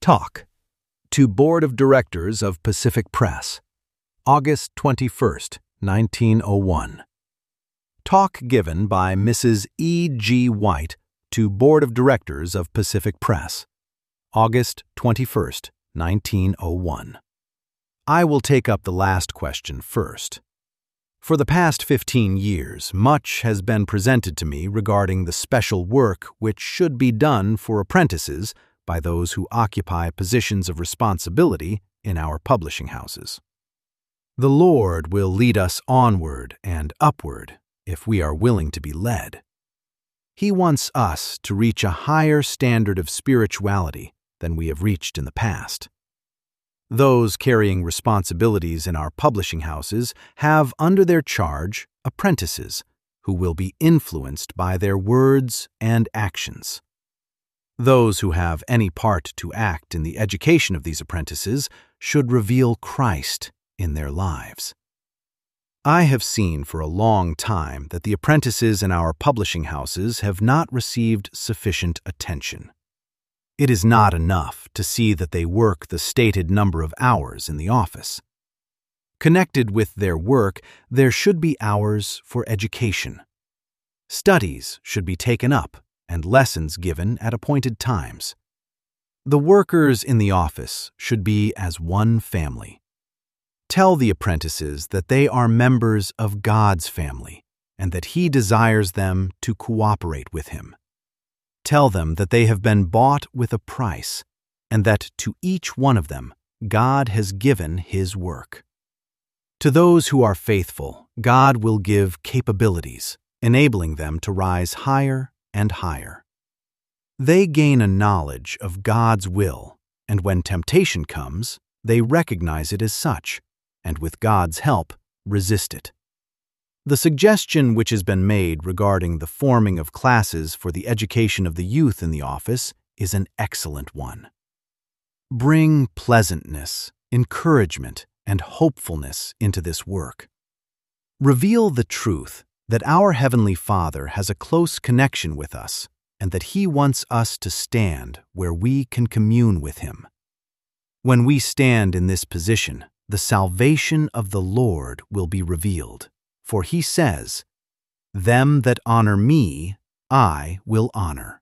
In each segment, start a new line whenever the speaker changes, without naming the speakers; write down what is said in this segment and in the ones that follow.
Talk to Board of Directors of Pacific Press, August 21st, 1901. Talk given by Mrs. E. G. White to Board of Directors of Pacific Press, August 21st, 1901. I will take up the last question first. For the past 15 years, much has been presented to me regarding the special work which should be done for apprentices by those who occupy positions of responsibility in our publishing houses. The Lord will lead us onward and upward if we are willing to be led. He wants us to reach a higher standard of spirituality than we have reached in the past. Those carrying responsibilities in our publishing houses have under their charge apprentices who will be influenced by their words and actions. Those who have any part to act in the education of these apprentices should reveal Christ in their lives. I have seen for a long time that the apprentices in our publishing houses have not received sufficient attention. It is not enough to see that they work the stated number of hours in the office. Connected with their work, there should be hours for education. Studies should be taken up and lessons given at appointed times. The workers in the office should be as one family. Tell the apprentices that they are members of God's family and that He desires them to cooperate with Him. Tell them that they have been bought with a price and that to each one of them God has given His work. To those who are faithful, God will give capabilities, enabling them to rise higher and higher. They gain a knowledge of God's will, and when temptation comes, they recognize it as such, and with God's help, resist it. The suggestion which has been made regarding the forming of classes for the education of the youth in the office is an excellent one. Bring pleasantness, encouragement, and hopefulness into this work. Reveal the truth that our Heavenly Father has a close connection with us and that He wants us to stand where we can commune with Him. When we stand in this position, the salvation of the Lord will be revealed, for He says, "Them that honor me, I will honor."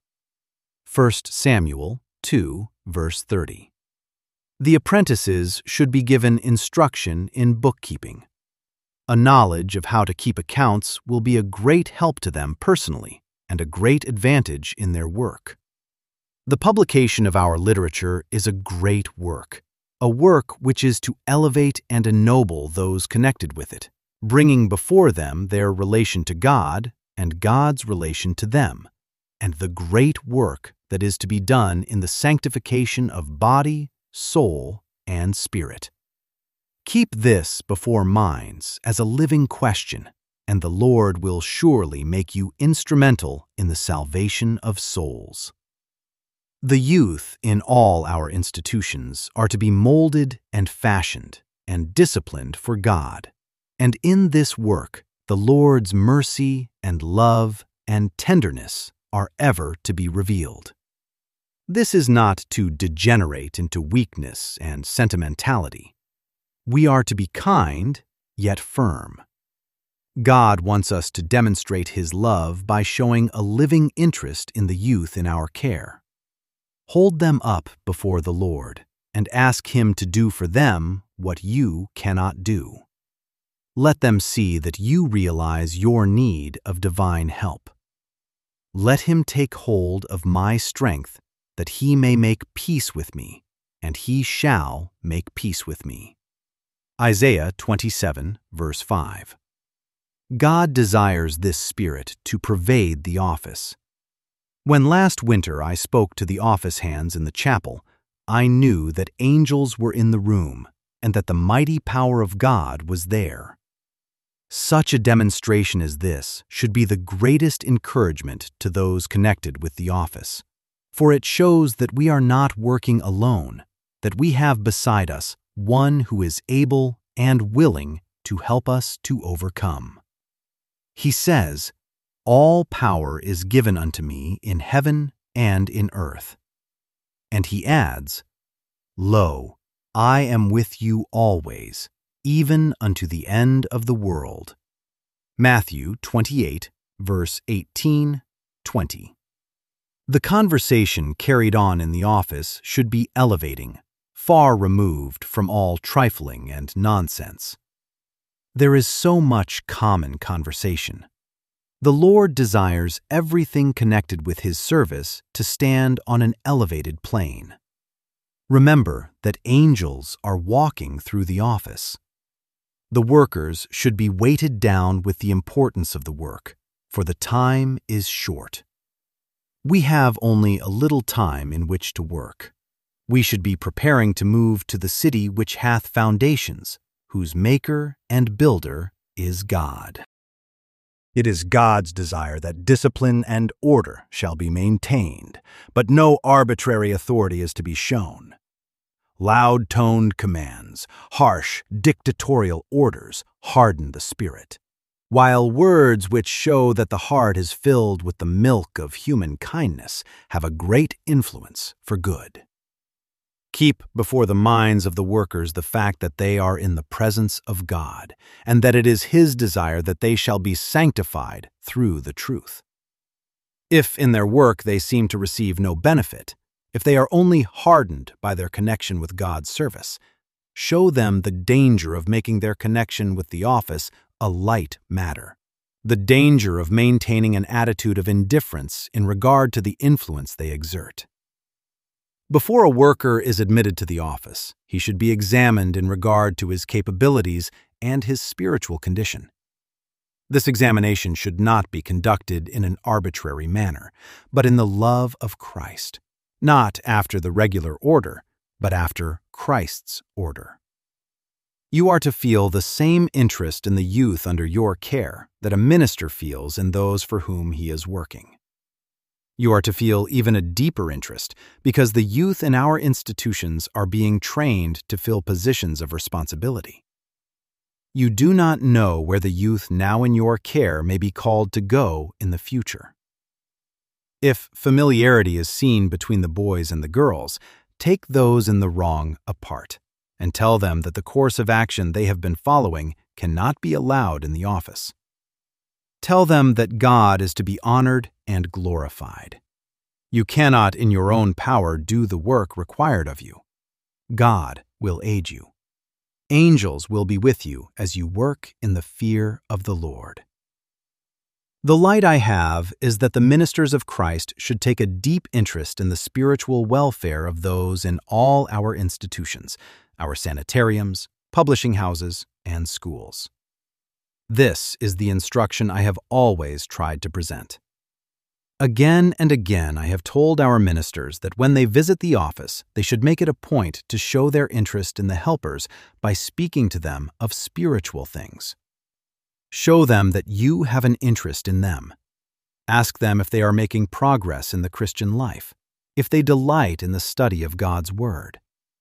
1 Samuel 2, verse 30. The apprentices should be given instruction in bookkeeping. A knowledge of how to keep accounts will be a great help to them personally and a great advantage in their work. The publication of our literature is a great work, a work which is to elevate and ennoble those connected with it, bringing before them their relation to God and God's relation to them, and the great work that is to be done in the sanctification of body, soul, and spirit. Keep this before minds as a living question, and the Lord will surely make you instrumental in the salvation of souls. The youth in all our institutions are to be molded and fashioned and disciplined for God, and in this work the Lord's mercy and love and tenderness are ever to be revealed. This is not to degenerate into weakness and sentimentality. We are to be kind, yet firm. God wants us to demonstrate His love by showing a living interest in the youth in our care. Hold them up before the Lord and ask Him to do for them what you cannot do. Let them see that you realize your need of divine help. Let Him take hold of my strength that He may make peace with me, and He shall make peace with me. Isaiah 27, verse 5. God desires this spirit to pervade the office. When last winter I spoke to the office hands in the chapel, I knew that angels were in the room and that the mighty power of God was there. Such a demonstration as this should be the greatest encouragement to those connected with the office, for it shows that we are not working alone, that we have beside us one who is able and willing to help us to overcome. He says, "All power is given unto me in heaven and in earth." And he adds, Lo, I am with you always, even unto the end of the world. Matthew 28, verse 18, 20. The conversation carried on in the office should be elevating, far removed from all trifling and nonsense. There is so much common conversation. The Lord desires everything connected with His service to stand on an elevated plane. Remember that angels are walking through the office. The workers should be weighted down with the importance of the work, for the time is short. We have only a little time in which to work. We should be preparing to move to the city which hath foundations, whose maker and builder is God. It is God's desire that discipline and order shall be maintained, but no arbitrary authority is to be shown. Loud-toned commands, harsh, dictatorial orders harden the spirit, while words which show that the heart is filled with the milk of human kindness have a great influence for good. Keep before the minds of the workers the fact that they are in the presence of God, and that it is His desire that they shall be sanctified through the truth. If in their work they seem to receive no benefit, if they are only hardened by their connection with God's service, show them the danger of making their connection with the office a light matter, the danger of maintaining an attitude of indifference in regard to the influence they exert. Before a worker is admitted to the office, he should be examined in regard to his capabilities and his spiritual condition. This examination should not be conducted in an arbitrary manner, but in the love of Christ, not after the regular order, but after Christ's order. You are to feel the same interest in the youth under your care that a minister feels in those for whom he is working. You are to feel even a deeper interest because the youth in our institutions are being trained to fill positions of responsibility. You do not know where the youth now in your care may be called to go in the future. If familiarity is seen between the boys and the girls, take those in the wrong apart and tell them that the course of action they have been following cannot be allowed in the office. Tell them that God is to be honored and glorified. You cannot in your own power do the work required of you. God will aid you. Angels will be with you as you work in the fear of the Lord. The light I have is that the ministers of Christ should take a deep interest in the spiritual welfare of those in all our institutions, our sanitariums, publishing houses, and schools. This is the instruction I have always tried to present. Again and again I have told our ministers that when they visit the office, they should make it a point to show their interest in the helpers by speaking to them of spiritual things. Show them that you have an interest in them. Ask them if they are making progress in the Christian life, if they delight in the study of God's Word.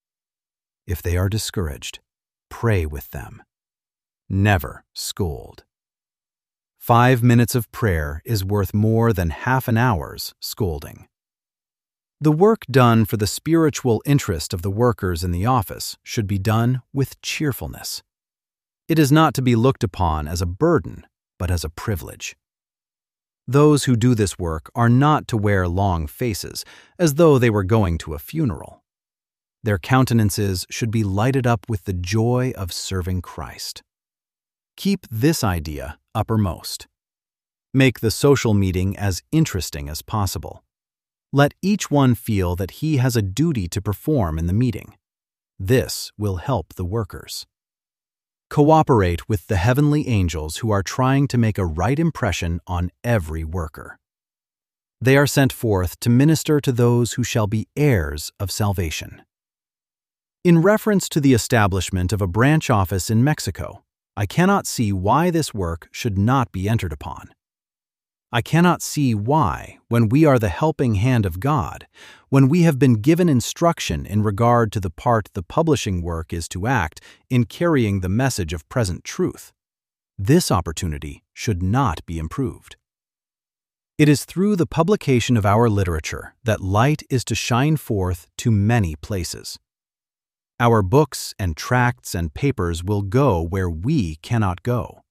If they are discouraged, pray with them. Never scold. 5 minutes of prayer is worth more than half an hour's scolding. The work done for the spiritual interest of the workers in the office should be done with cheerfulness. It is not to be looked upon as a burden, but as a privilege. Those who do this work are not to wear long faces, as though they were going to a funeral. Their countenances should be lighted up with the joy of serving Christ. Keep this idea uppermost. Make the social meeting as interesting as possible. Let each one feel that he has a duty to perform in the meeting. This will help the workers. Cooperate with the heavenly angels who are trying to make a right impression on every worker. They are sent forth to minister to those who shall be heirs of salvation. In reference to the establishment of a branch office in Mexico, I cannot see why this work should not be entered upon. I cannot see why, when we are the helping hand of God, when we have been given instruction in regard to the part the publishing work is to act in carrying the message of present truth, this opportunity should not be improved. It is through the publication of our literature that light is to shine forth to many places. Our books and tracts and papers will go where we cannot go.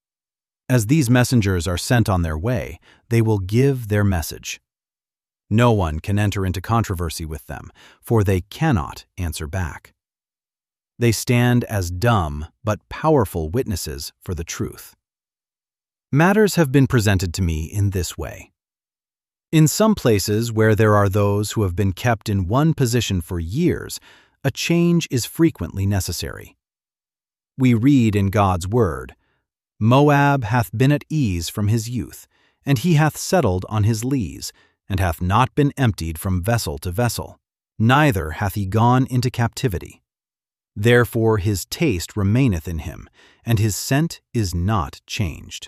As these messengers are sent on their way, they will give their message. No one can enter into controversy with them, for they cannot answer back. They stand as dumb but powerful witnesses for the truth. Matters have been presented to me in this way. In some places where there are those who have been kept in one position for years, a change is frequently necessary. We read in God's word, "Moab hath been at ease from his youth, and he hath settled on his lees, and hath not been emptied from vessel to vessel, neither hath he gone into captivity. Therefore his taste remaineth in him, and his scent is not changed."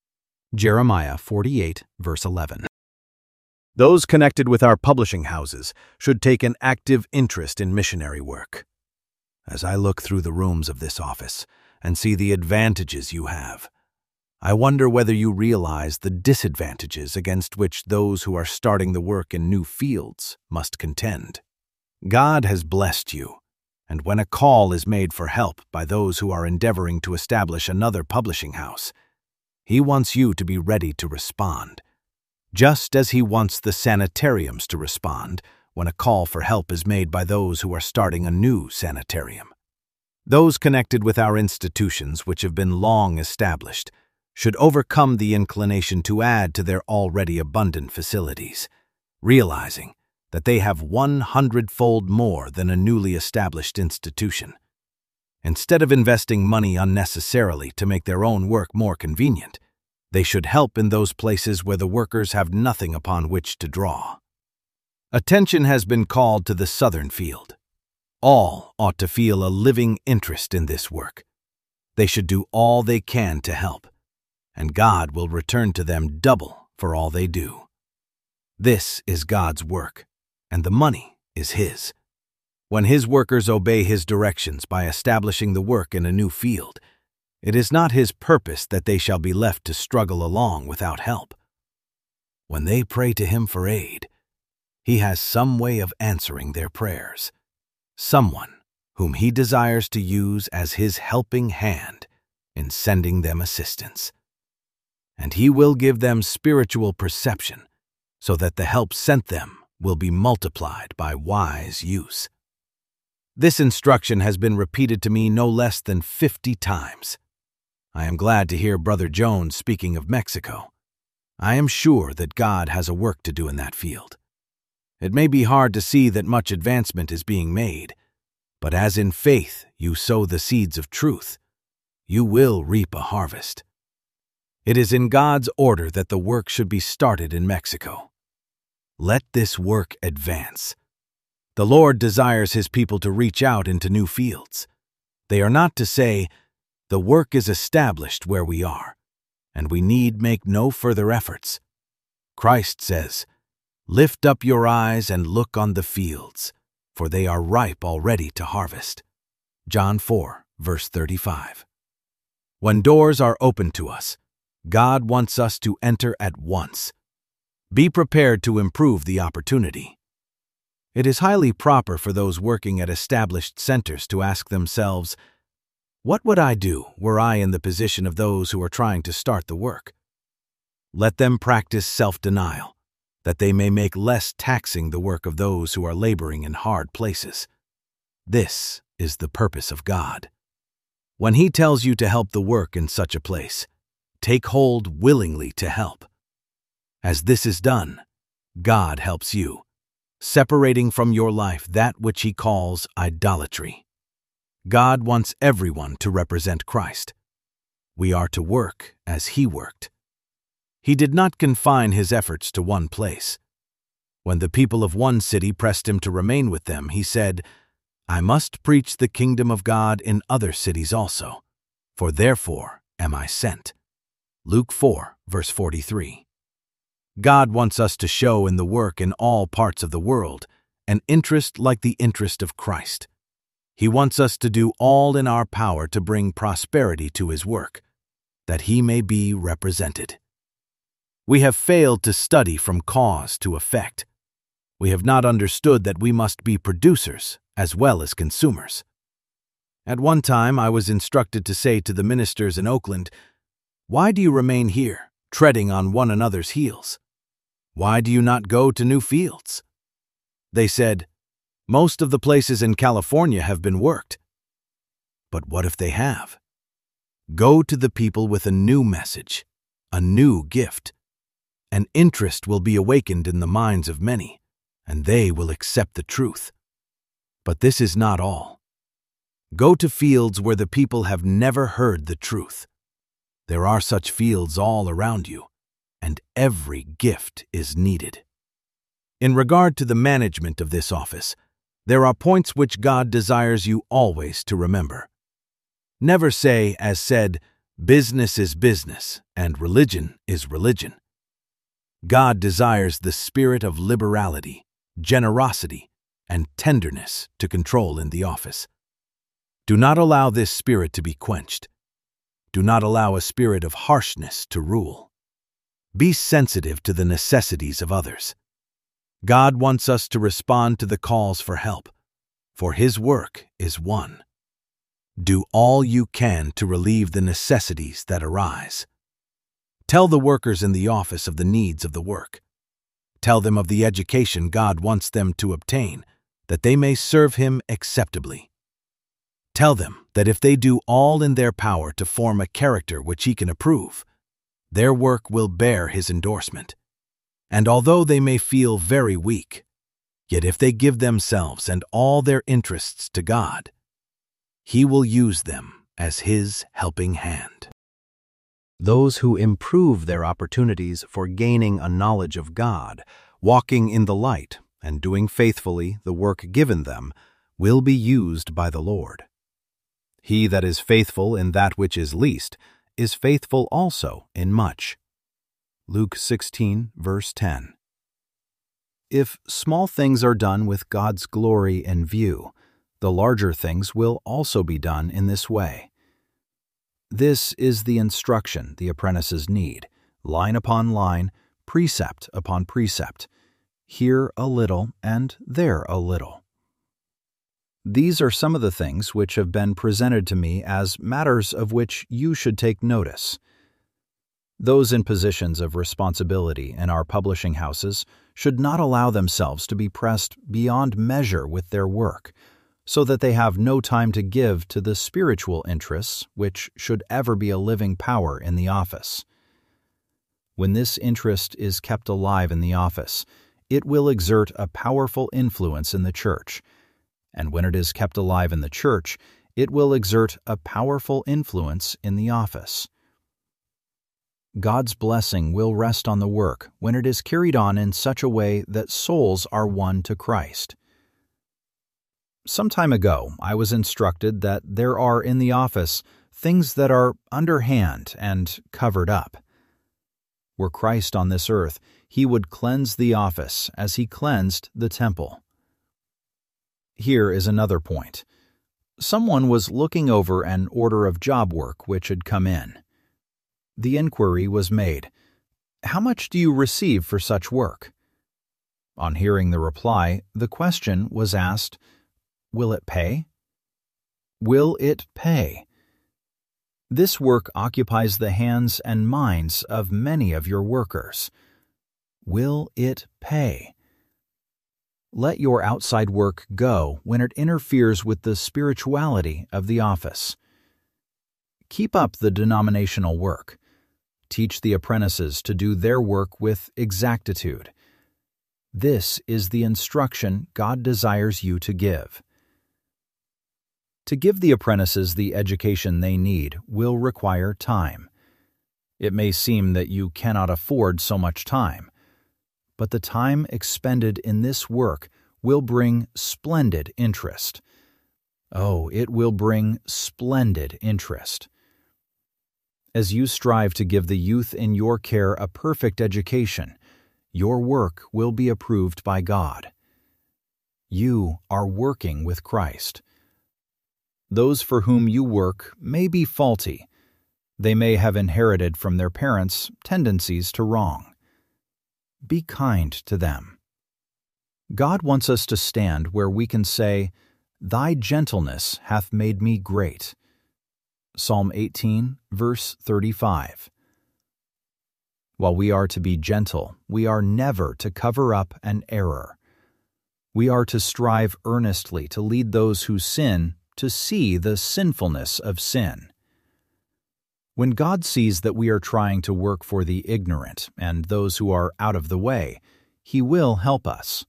Jeremiah 48, verse 11. Those connected with our publishing houses should take an active interest in missionary work. As I look through the rooms of this office and see the advantages you have, I wonder whether you realize the disadvantages against which those who are starting the work in new fields must contend. God has blessed you, and when a call is made for help by those who are endeavoring to establish another publishing house, He wants you to be ready to respond, just as He wants the sanitariums to respond when a call for help is made by those who are starting a new sanitarium. Those connected with our institutions which have been long established should overcome the inclination to add to their already abundant facilities, realizing that they have 100-fold more than a newly established institution. Instead of investing money unnecessarily to make their own work more convenient, they should help in those places where the workers have nothing upon which to draw. Attention has been called to the southern field. All ought to feel a living interest in this work. They should do all they can to help, and God will return to them double for all they do. This is God's work, and the money is His. When His workers obey His directions by establishing the work in a new field, it is not His purpose that they shall be left to struggle along without help. When they pray to Him for aid, He has some way of answering their prayers, someone whom He desires to use as His helping hand in sending them assistance. And He will give them spiritual perception so that the help sent them will be multiplied by wise use. This instruction has been repeated to me no less than 50 times. I am glad to hear Brother Jones speaking of Mexico. I am sure that God has a work to do in that field. It may be hard to see that much advancement is being made, but as in faith you sow the seeds of truth, you will reap a harvest. It is in God's order that the work should be started in Mexico. Let this work advance. The Lord desires His people to reach out into new fields. They are not to say, "The work is established where we are, and we need make no further efforts." Christ says, "Lift up your eyes and look on the fields, for they are ripe already to harvest." John 4, verse 35. When doors are opened to us, God wants us to enter at once. Be prepared to improve the opportunity. It is highly proper for those working at established centers to ask themselves, what would I do were I in the position of those who are trying to start the work? Let them practice self-denial, that they may make less taxing the work of those who are laboring in hard places. This is the purpose of God. When He tells you to help the work in such a place, take hold willingly to help. As this is done, God helps you, separating from your life that which He calls idolatry. God wants everyone to represent Christ. We are to work as He worked. He did not confine His efforts to one place. When the people of one city pressed Him to remain with them, He said, "I must preach the kingdom of God in other cities also, for therefore am I sent." Luke 4, verse 43. God wants us to show in the work in all parts of the world an interest like the interest of Christ. He wants us to do all in our power to bring prosperity to His work, that He may be represented. We have failed to study from cause to effect. We have not understood that we must be producers as well as consumers. At one time, I was instructed to say to the ministers in Oakland, "Why do you remain here, treading on one another's heels? Why do you not go to new fields?" They said, "Most of the places in California have been worked." But what if they have? Go to the people with a new message, a new gift. An interest will be awakened in the minds of many, and they will accept the truth. But this is not all. Go to fields where the people have never heard the truth. There are such fields all around you, and every gift is needed. In regard to the management of this office, there are points which God desires you always to remember. Never say, as said, "Business is business, and religion is religion." God desires the spirit of liberality, generosity, and tenderness to control in the office. Do not allow this spirit to be quenched. Do not allow a spirit of harshness to rule. Be sensitive to the necessities of others. God wants us to respond to the calls for help, for His work is one. Do all you can to relieve the necessities that arise. Tell the workers in the office of the needs of the work. Tell them of the education God wants them to obtain, that they may serve Him acceptably. Tell them that if they do all in their power to form a character which He can approve, their work will bear His endorsement. And although they may feel very weak, yet if they give themselves and all their interests to God, He will use them as His helping hand. Those who improve their opportunities for gaining a knowledge of God, walking in the light, and doing faithfully the work given them, will be used by the Lord. He that is faithful in that which is least is faithful also in much. Luke 16, verse 10. If small things are done with God's glory in view, the larger things will also be done in this way. This is the instruction the apprentices need, line upon line, precept upon precept, here a little and there a little. These are some of the things which have been presented to me as matters of which you should take notice. Those in positions of responsibility in our publishing houses should not allow themselves to be pressed beyond measure with their work, so that they have no time to give to the spiritual interests which should ever be a living power in the office. When this interest is kept alive in the office, it will exert a powerful influence in the church, and when it is kept alive in the church, it will exert a powerful influence in the office. God's blessing will rest on the work when it is carried on in such a way that souls are won to Christ. Some time ago, I was instructed that there are in the office things that are underhand and covered up. Were Christ on this earth, He would cleanse the office as He cleansed the temple. Here is another point. Someone was looking over an order of job work which had come in. The inquiry was made, "How much do you receive for such work?" On hearing the reply, the question was asked, "Will it pay?" Will it pay? This work occupies the hands and minds of many of your workers. Will it pay? Let your outside work go when it interferes with the spirituality of the office. Keep up the denominational work. Teach the apprentices to do their work with exactitude. This is the instruction God desires you to give. To give the apprentices the education they need will require time. It may seem that you cannot afford so much time, but the time expended in this work will bring splendid interest. Oh, it will bring splendid interest. As you strive to give the youth in your care a perfect education, your work will be approved by God. You are working with Christ. Those for whom you work may be faulty. They may have inherited from their parents tendencies to wrong. Be kind to them. God wants us to stand where we can say, Thy gentleness hath made me great. Psalm 18, verse 35. While we are to be gentle, we are never to cover up an error. We are to strive earnestly to lead those who sin to see the sinfulness of sin. When God sees that we are trying to work for the ignorant and those who are out of the way, He will help us.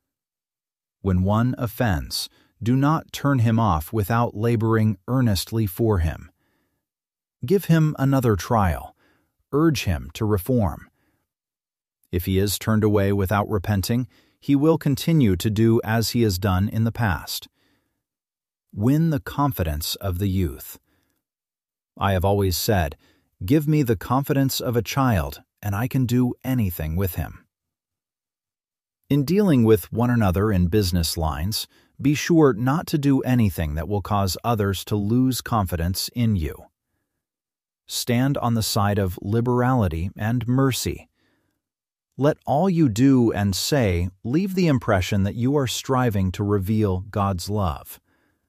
When one offends, do not turn him off without laboring earnestly for him. Give him another trial. Urge him to reform. If he is turned away without repenting, he will continue to do as he has done in the past. Win the confidence of the youth. I have always said, "Give me the confidence of a child, and I can do anything with him." In dealing with one another in business lines, be sure not to do anything that will cause others to lose confidence in you. Stand on the side of liberality and mercy. Let all you do and say leave the impression that you are striving to reveal God's love.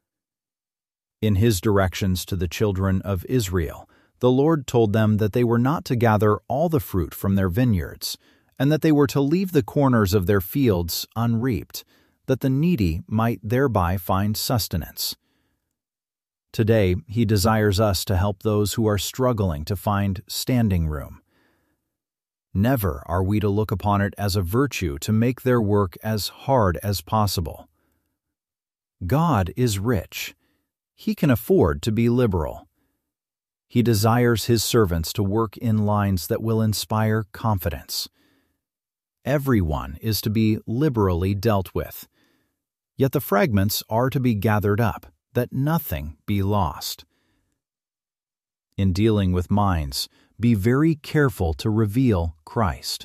In His directions to the children of Israel, the Lord told them that they were not to gather all the fruit from their vineyards, and that they were to leave the corners of their fields unreaped, that the needy might thereby find sustenance. Today, He desires us to help those who are struggling to find standing room. Never are we to look upon it as a virtue to make their work as hard as possible. God is rich. He can afford to be liberal. He desires His servants to work in lines that will inspire confidence. Everyone is to be liberally dealt with, yet the fragments are to be gathered up, that nothing be lost. In dealing with minds, be very careful to reveal Christ.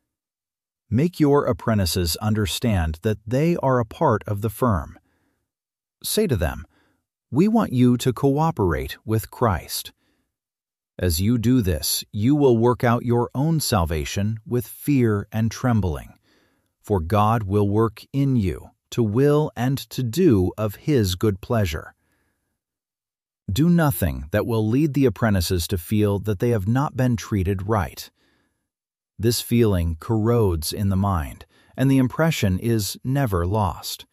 Make your apprentices understand that they are a part of the firm. Say to them, "We want you to cooperate with Christ." As you do this, you will work out your own salvation with fear and trembling, for God will work in you to will and to do of His good pleasure. Do nothing that will lead the apprentices to feel that they have not been treated right. This feeling corrodes in the mind, and the impression is never lost.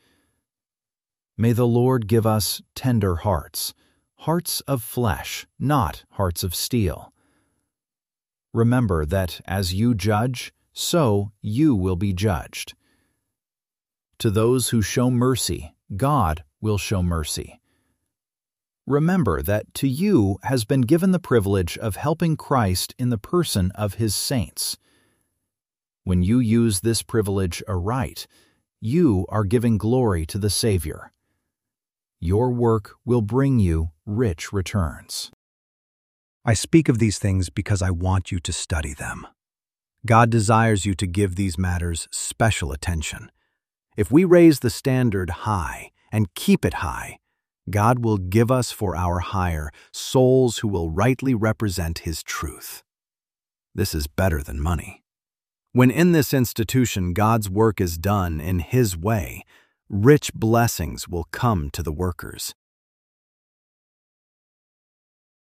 May the Lord give us tender hearts, hearts of flesh, not hearts of steel. Remember that as you judge, so you will be judged. To those who show mercy, God will show mercy. Remember that to you has been given the privilege of helping Christ in the person of His saints. When you use this privilege aright, you are giving glory to the Savior. Your work will bring you rich returns. I speak of these things because I want you to study them. God desires you to give these matters special attention. If we raise the standard high and keep it high, God will give us for our hire souls who will rightly represent His truth. This is better than money. When in this institution God's work is done in His way, rich blessings will come to the workers.